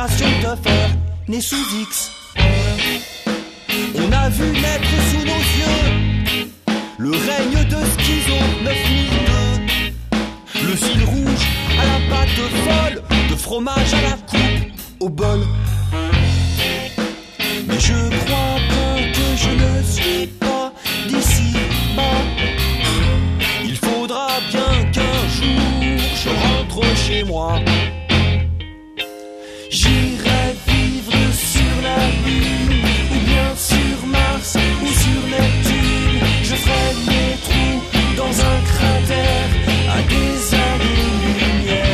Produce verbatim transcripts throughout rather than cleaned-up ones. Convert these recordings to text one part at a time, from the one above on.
génération de fer née sous X. On a vu naître sous nos yeux le règne de Schizo neuf mille deux. Le fil rouge à la pâte folle, de fromage à la coupe au bol. Mais je crois bien que je ne suis pas d'ici bas. Il faudra bien qu'un jour je rentre chez moi. J'irai vivre sur la Lune, ou bien sur Mars, ou sur Neptune. Je ferai mes trous dans un cratère à des années-lumière.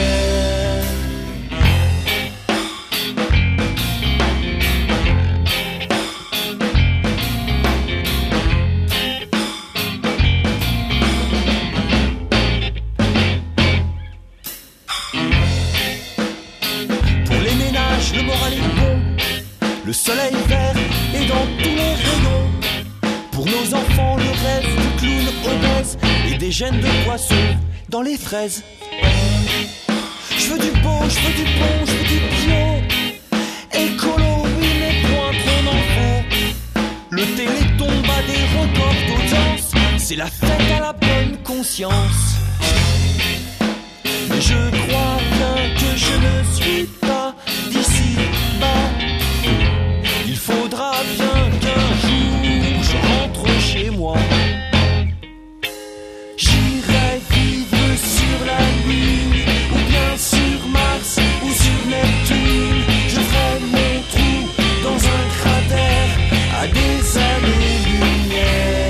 Le moral est bon, le soleil vert est dans tous les rayons. Pour nos enfants, le rêve du clown obèse et des gènes de poisson dans les fraises. Je veux du beau, je veux du bon, je veux du bio. Écolo, oui, mais point trop n'en faut. Le téléthon bat des records d'audience, c'est la fête à la bonne conscience. Mais je crois bien que je ne suis pas d'ici bas. Il faudra bien qu'un jour je rentre chez moi. J'irai vivre sur la Lune, ou bien sur Mars, ou sur Neptune. Je ferai mon trou dans un cratère à des années-lumière.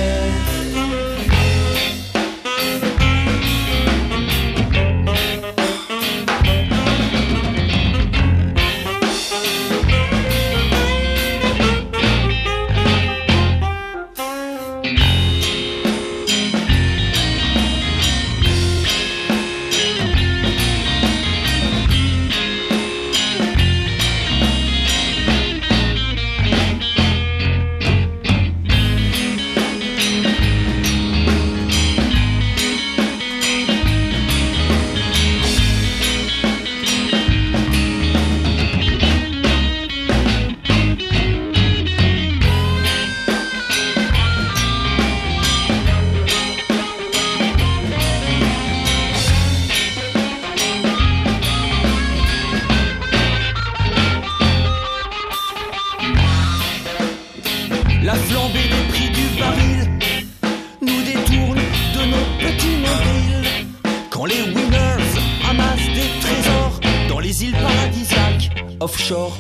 La flambée des prix du baril nous détourne de nos petits nombrils. Quand les winners amassent des trésors dans les îles paradisiaques offshore.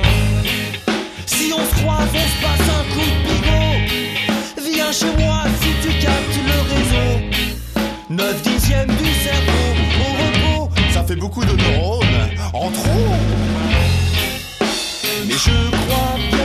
Si on se croise, on se passe un coup de bigot. Viens chez moi si tu captes le réseau. Neuf dixièmes du cerveau au repos, ça fait beaucoup de neurones en trop. Mais je crois bien